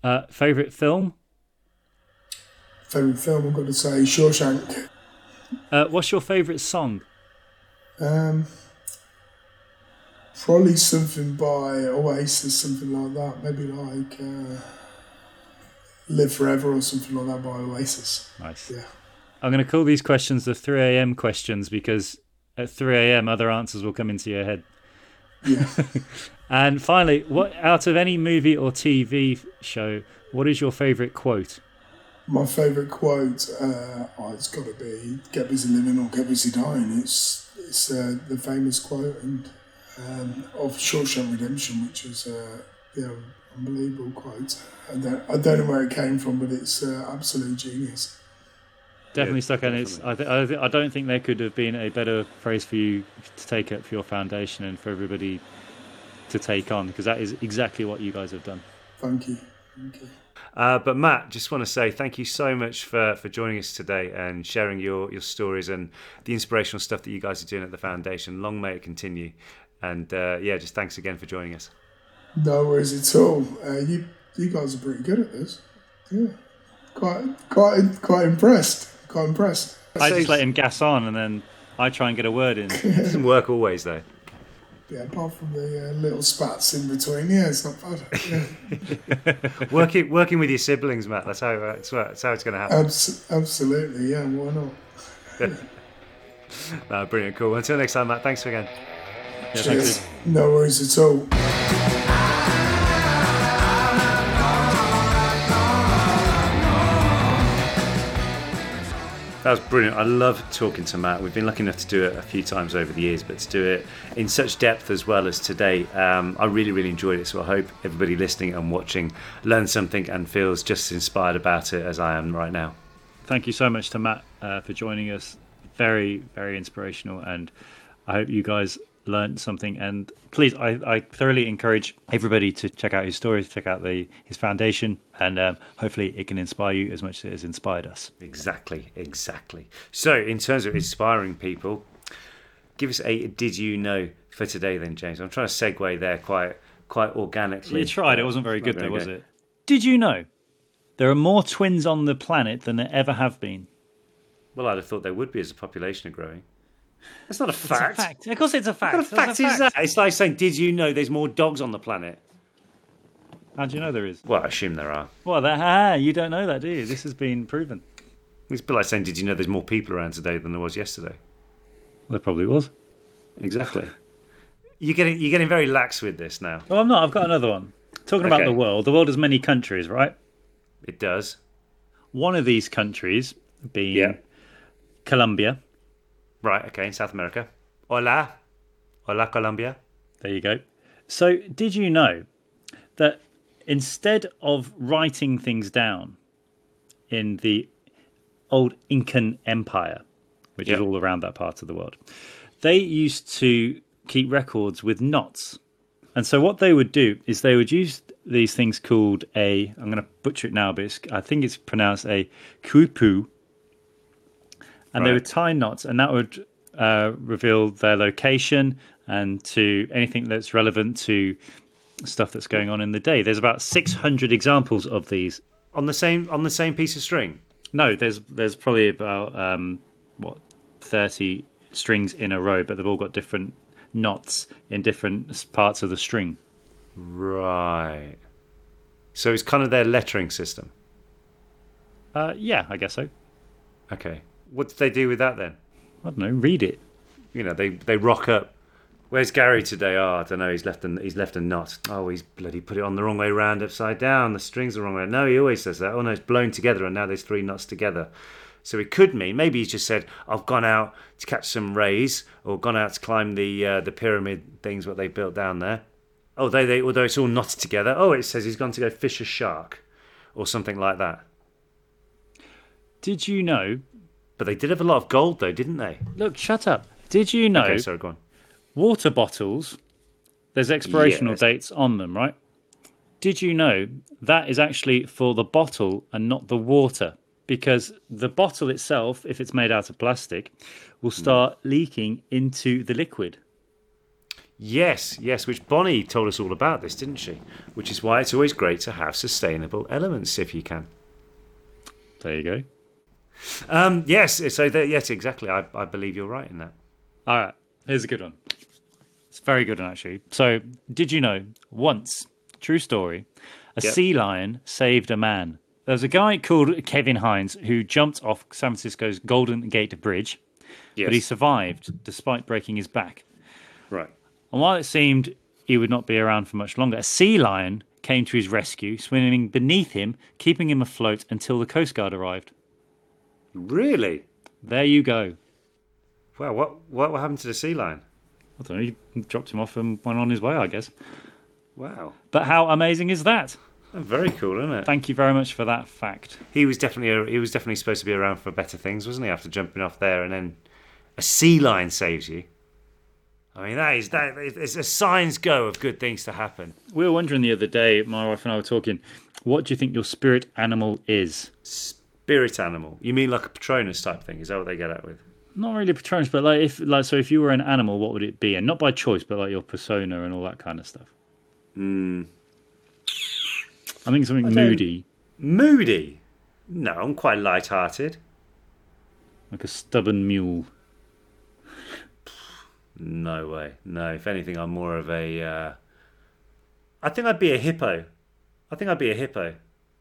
Uh, favorite film? Favourite film, I've got to say Shawshank. Uh, what's your favorite song? Um, probably something by Oasis, something like that. Maybe like uh, Live Forever or something like that by Oasis. Nice. Yeah. I'm going to call these questions the three a.m. questions because at three a.m. other answers will come into your head. Yeah. And finally, what out of any movie or T V show, what is your favourite quote? My favourite quote, uh, oh, it's got to be "Get busy living or get busy dying." It's it's uh, the famous quote and um, of Shawshank Redemption, which is uh, yeah, unbelievable quote. I don't, I don't know where it came from, but it's uh, absolute genius. Definitely Yeah, stuck, and it's. I, th- I, th- I don't think there could have been a better phrase for you to take up for your foundation and for everybody to take on, because that is exactly what you guys have done. Thank you. Thank you. Uh, but Matt, just want to say thank you so much for, for joining us today and sharing your, your stories and the inspirational stuff that you guys are doing at the foundation. Long may it continue. And uh, yeah, just thanks again for joining us. No worries at all. Uh, you you guys are pretty good at this. Yeah, quite quite quite impressed. Quite impressed. I just let him gas on, and then I try and get a word in. It doesn't work always, though. Yeah, apart from the uh, little spats in between, yeah, it's not bad. Yeah. working working with your siblings, Matt. That's how that's, that's how it's going to happen. Abs- absolutely, yeah. Why not? No, brilliant, cool. Until next time, Matt. Thanks again. Yeah, Cheers. thanks. No worries at all. That was brilliant. I love talking to Matt. We've been lucky enough to do it a few times over the years, but to do it in such depth as well as today, um, I really, really enjoyed it. So I hope everybody listening and watching learns something and feels just as inspired about it as I am right now. Thank you so much to Matt uh, for joining us. Very, very inspirational, and I hope you guys learned something. And please, I, I thoroughly encourage everybody to check out his stories, check out the his foundation, and um, hopefully it can inspire you as much as it has inspired us. Exactly, exactly. So in terms of inspiring people, give us a did you know for today then, James. I'm trying to segue there quite quite organically. You tried. It wasn't very good though, was good. it? Did you know there are more twins on the planet than there ever have been? Well, I'd have thought there would be as the population are growing. That's not a It's fact. a fact. Of course it's a fact. What kind of It's fact a is that? It's like saying, did you know there's more dogs on the planet? How do you know there is? Well, I assume there are. Well, that, ah, you don't know that, do you? This has been proven. It's a bit like saying, did you know there's more people around today than there was yesterday? Well, there probably was. Exactly. You're getting you're getting very lax with this now. Well, I'm not. I've got another one. Talking about Okay. the world. The world has many countries, right? It does. One of these countries being Yeah. Colombia. Right, okay, in South America. Hola. Hola, Colombia. There you go. So, did you know that instead of writing things down in the old Incan Empire, which Yeah. is all around that part of the world, they used to keep records with knots. And so what they would do is they would use these things called a, I'm going to butcher it now, but it's, I think it's pronounced a kupu. And they Right. would tie knots, and that would uh, reveal their location and to anything that's relevant to stuff that's going on in the day. There's about six hundred examples of these. On the same on the same piece of string? No, there's there's probably about um, what thirty strings in a row, but they've all got different knots in different parts of the string. Right. So it's kind of their lettering system. Uh, yeah, I guess so. Okay. What did they do with that then? I don't know. Read it. You know, they, they rock up. Where's Gary today? Oh, I don't know. He's left a he's left a knot. Oh, he's bloody put it on the wrong way round, upside down. The string's the wrong way. No, he always says that. Oh no, it's blown together, and now there's three knots together. So it could mean maybe he's just said, "I've gone out to catch some rays, or gone out to climb the uh, the pyramid things what they built down there." Oh, they they although it's all knotted together. Oh, it says he's gone to go fish a shark, or something like that. Did you know? But they did have a lot of gold, though, didn't they? Look, shut up. Did you know? Okay, sorry, go on. Water bottles, there's expirational Yes. dates on them, right? Did you know that is actually for the bottle and not the water? Because the bottle itself, if it's made out of plastic, will start leaking into the liquid. Yes, yes, which Bonnie told us all about this, didn't she? Which is why it's always great to have sustainable elements if you can. There you go. Um, yes, so that, yes, exactly. I, I believe you're right in that. All right, here's a good one. It's a very good one, actually. So, did you know, once, true story, a Yep. sea lion saved a man. There was a guy called Kevin Hines who jumped off San Francisco's Golden Gate Bridge, Yes. but he survived despite breaking his back. Right. And while it seemed he would not be around for much longer, a sea lion came to his rescue, swimming beneath him, keeping him afloat until the Coast Guard arrived. Really? There you go. Wow, what, what what happened to the sea lion? I don't know, he dropped him off and went on his way, I guess. Wow. But how amazing is that? Oh, very cool, isn't it? Thank you very much for that fact. He was definitely he was definitely supposed to be around for better things, wasn't he? After jumping off there, and then a sea lion saves you. I mean, that is that. It's a signs go of good things to happen. We were wondering the other day, my wife and I were talking, what do you think your spirit animal is? Spirit animal? You mean like a Patronus type thing? Is that what they get at with? Not really Patronus, but like if like so, if you were an animal, what would it be? And not by choice, but like your persona and all that kind of stuff. Hmm. I think something moody. Moody? No, I'm quite light-hearted. Like a stubborn mule. No way. No, if anything, I'm more of a... Uh... I think I'd be a hippo. I think I'd be a hippo.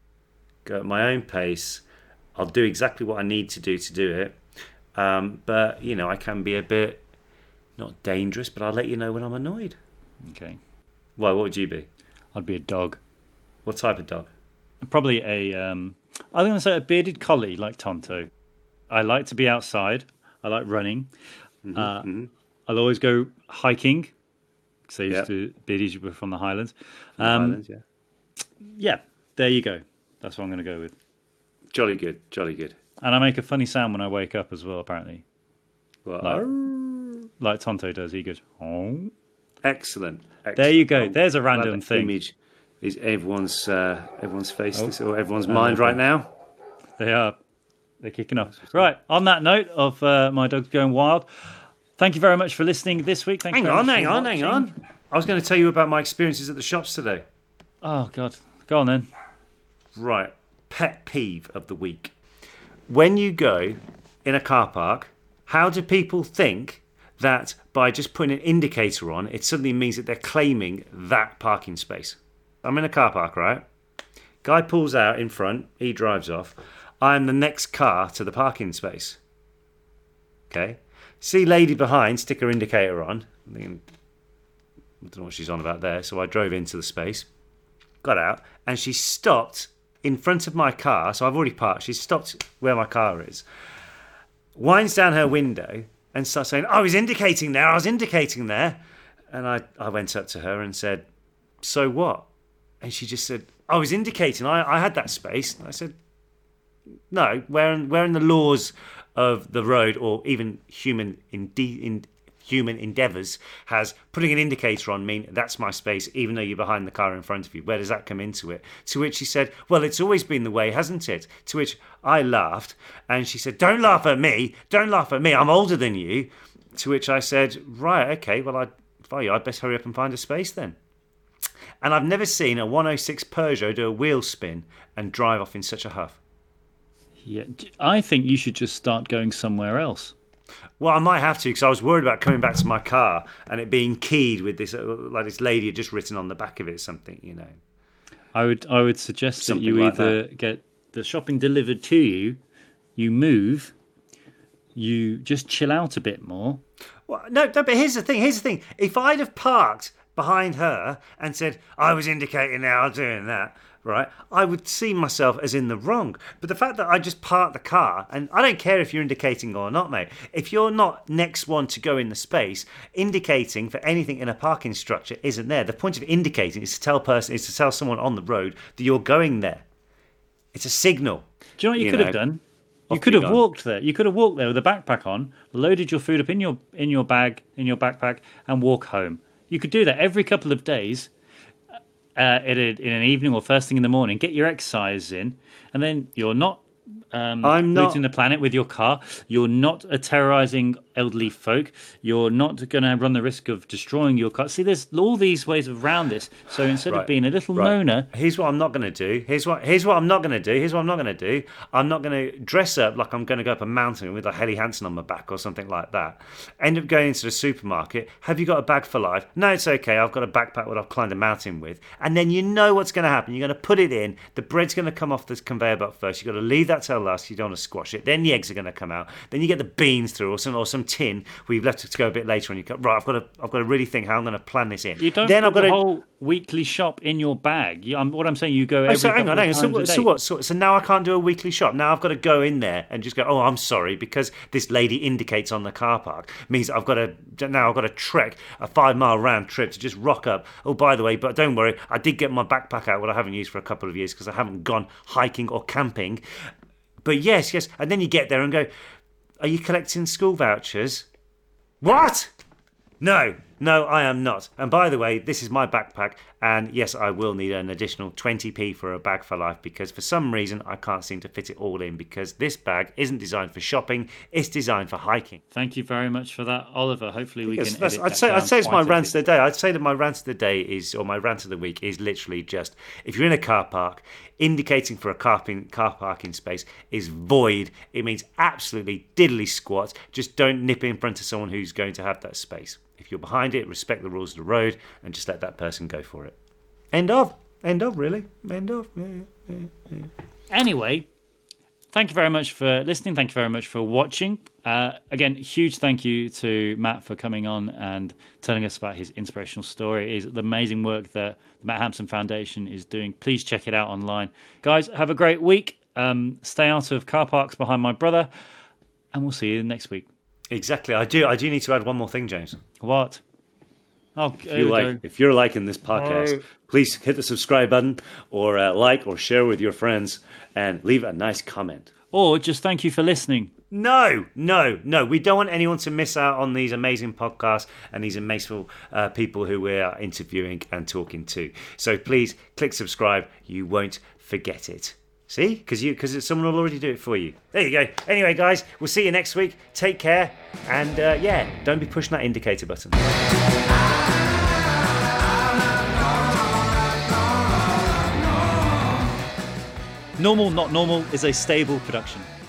Go at my own pace. I'll do exactly what I need to do to do it. Um, but, you know, I can be a bit... Not dangerous, but I'll let you know when I'm annoyed. Okay. Why, what would you be? I'd be a dog. What type of dog? Probably a... Um, I was going to say a bearded collie like Tonto. I like to be outside. I like running. Mm-hmm, uh, mm-hmm. I'll always go hiking because I used Yep. to beardies were from the Highlands. From the Um, Highlands, yeah. Yeah, there you go. That's what I'm going to go with. Jolly good, jolly good. And I make a funny sound when I wake up as well, apparently. Well, Like, like Tonto does. He goes, oh. Excellent. Excellent. There you go. Oh, There's a glad random that thing. Image is everyone's uh, everyone's face Oh. or everyone's Oh, mind okay. right now. They are. They're kicking off. Right. On that note of uh, my dogs going wild, thank you very much for listening this week. Thank Hang you very on, much hang for on, hang watching. on. I was going to tell you about my experiences at the shops today. Oh, God. Go on then. Right. Pet peeve of the week. When you go in a car park, how do people think that by just putting an indicator on, it suddenly means that they're claiming that parking space? I'm in a car park, right? Guy pulls out in front, he drives off. I'm the next car to the parking space. Okay? See lady behind, stick her indicator on. I'm thinking, I don't know what she's on about there. So I drove into the space, got out, and she stopped in front of my car. So I've already parked. She stopped where my car is, winds down her window and starts saying, I was indicating there, I was indicating there. And I, I went up to her and said, so what? And she just said, I was indicating, I, I had that space. And I said, no, where in, where in the laws of the road or even human in, in human endeavours has putting an indicator on mean that's my space even though you're behind the car in front of you? Where does that come into it? To which she said, well, it's always been the way, hasn't it? To which I laughed and she said, don't laugh at me, don't laugh at me, I'm older than you. To which I said, right, okay, well, I'd, if I were you, I'd best hurry up and find a space then. And I've never seen a one oh six Peugeot do a wheel spin and drive off in such a huff. Yeah, I think you should just start going somewhere else. Well, I might have to because I was worried about coming back to my car and it being keyed with this, uh, like this lady had just written on the back of it something, you know. I would, I would suggest Something that you like either that. get the shopping delivered to you, you move, you just chill out a bit more. Well, no, no, but here's the thing. Here's the thing. If I'd have parked behind her and said I was indicating now, I was doing that, right? I would see myself as in the wrong. But the fact that I just parked the car, and I don't care if you're indicating or not, mate. If you're not next one to go in the space, indicating for anything in a parking structure isn't there. The point of indicating is to tell person is to tell someone on the road that you're going there. It's a signal. Do you know what you, you could know, have done? You off could you have go. walked there. You could have walked there with a backpack on, loaded your food up in your in your bag, in your backpack, and walk home. You could do that every couple of days, uh, in, a, in an evening or first thing in the morning. Get your exercise in, and then you're not um, I'm not- polluting the planet with your car. You're not uh, terrorising elderly folk. You're not going to run the risk of destroying your car. See, there's all these ways around this. So instead Right. of being a little Right. moaner, Here's what I'm not going to do. Here's what here's what I'm not going to do. Here's what I'm not going to do. I'm not going to dress up like I'm going to go up a mountain with a Helly Hansen on my back or something like that. End up going into the supermarket. Have you got a bag for life? No, it's okay. I've got a backpack that I've climbed a mountain with. And then you know what's going to happen. You're going to put it in. The bread's going to come off this conveyor belt first. You've got to leave that till last. You don't want to squash it. Then the eggs are going to come out. Then you get the beans through, or some or some tin where you've left it to go a bit later. And you go, right, I've got to I've got to really think how I'm going to plan this in. you don't then put I've got the to. whole weekly shop in your bag. You, I'm, what I'm saying, you go Oh, every so hang couple on, of hang on. So times a what, day. so what? So, so now I can't do a weekly shop. Now I've got to go in there and just go, oh, I'm sorry, because this lady indicates on the car park means I've got to now I've got to trek a five mile round trip to just rock up. Oh, by the way, but don't worry, I did get my backpack out, what I haven't used for a couple of years because I haven't gone hiking or camping. But yes, yes, and then you get there and go, are you collecting school vouchers? What? No, no, I am not. And by the way, this is my backpack, and yes, I will need an additional twenty p for a bag for life because for some reason I can't seem to fit it all in because this bag isn't designed for shopping, it's designed for hiking. Thank you very much for that, Oliver. Hopefully we Yes, can that's- edit I'd that say down I'd say it's my quite a rant bit. of the day. I'd say that my rant of the day is, or my rant of the week is literally just if you're in a car park, indicating for a car, pin, car parking space is void. It means absolutely diddly squat. Just don't nip in front of someone who's going to have that space. If you're behind it, respect the rules of the road and just let that person go for it. End of. End of, really. End of. Yeah, yeah, yeah. Anyway, thank you very much for listening. Thank you very much for watching. Uh, again, huge thank you to Matt for coming on and telling us about his inspirational story. It is the amazing work that the Matt Hampson Foundation is doing. Please check it out online. Guys, have a great week. Um, stay out of car parks behind my brother, and we'll see you next week. Exactly. I do I do need to add one more thing, James. What? Oh, If, you like, if you're liking this podcast, Oh. please hit the subscribe button or uh, like or share with your friends and leave a nice comment. Or just thank you for listening. No, no, no. We don't want anyone to miss out on these amazing podcasts and these amazing uh, people who we are interviewing and talking to. So please click subscribe. You won't forget it. See? Because you, because someone will already do it for you. There you go. Anyway, guys, we'll see you next week. Take care. And uh, yeah, don't be pushing that indicator button. Normal Not Normal is a stable production.